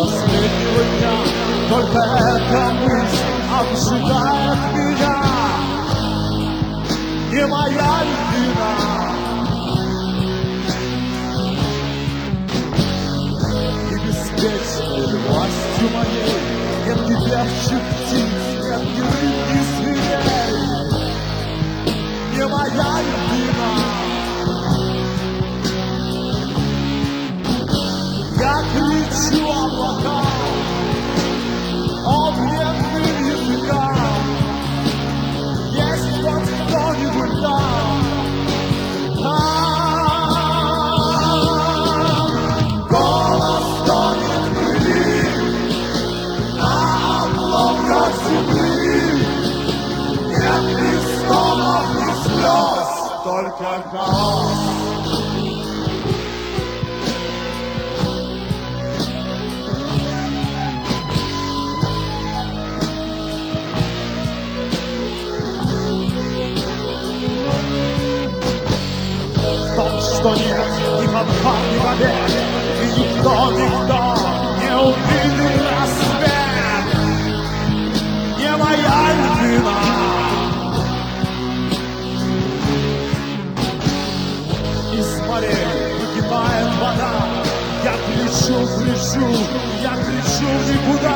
последнего дня. Только эта мысль обжигает меня. Не моя вина. И беспечной властью моей нет ни певчих птиц, нет ни рыб, ни зверей. Не моя вина. Я кричу облакам, огненным языкам. Есть хоть кто-нибудь там? Голос тонет в пыли на обломках земли. Нет ни стонов, ни слез, только хаос. Что нет ни подпад, ни побед, и никто не увидит рассвет. Не моя вина. Из морей выкипает вода. Я кричу, я кричу в никуда.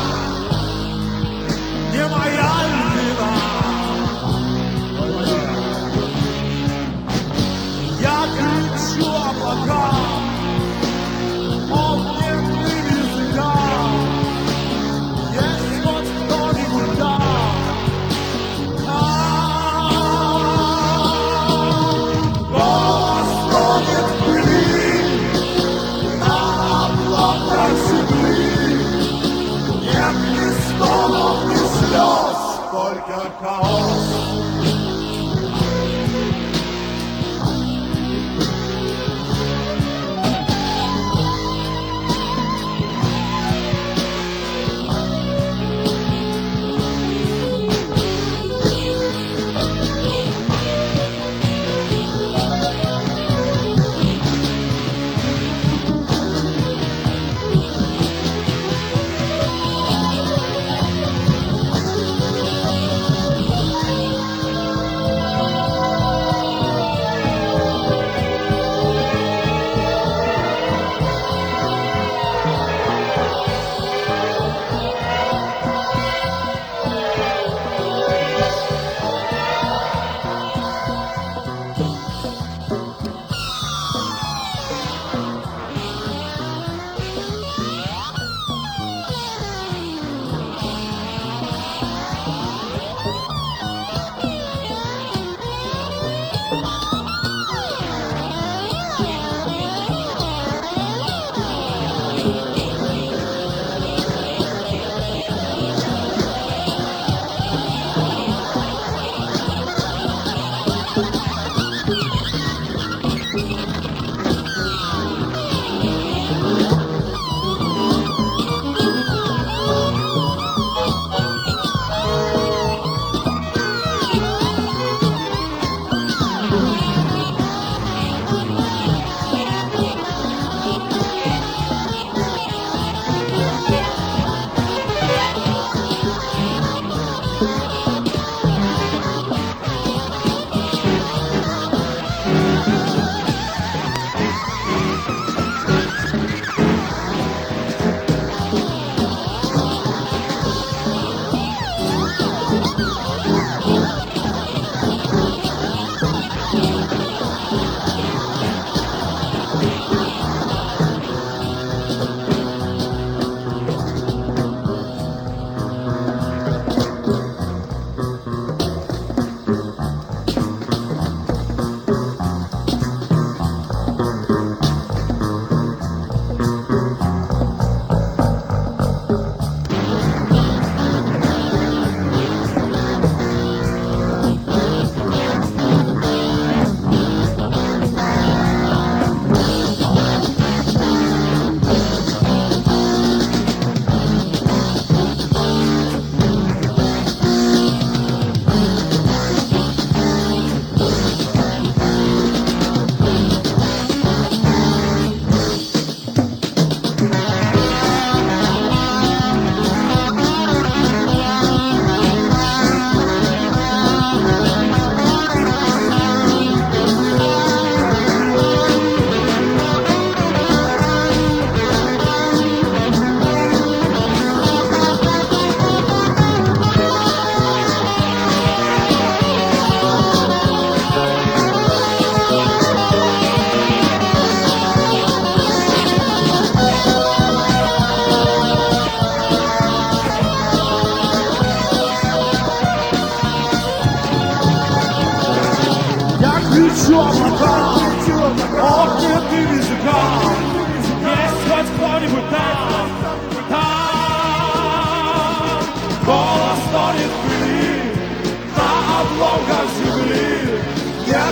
Не моя вина. Я кричу облакам, огненным языкам. Есть хоть кто-нибудь там? Голос тонет в пыли на обломках земли. Нет ни стонов, ни слез, только хаос.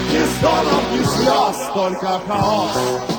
ни стонов, ни слез, только хаос.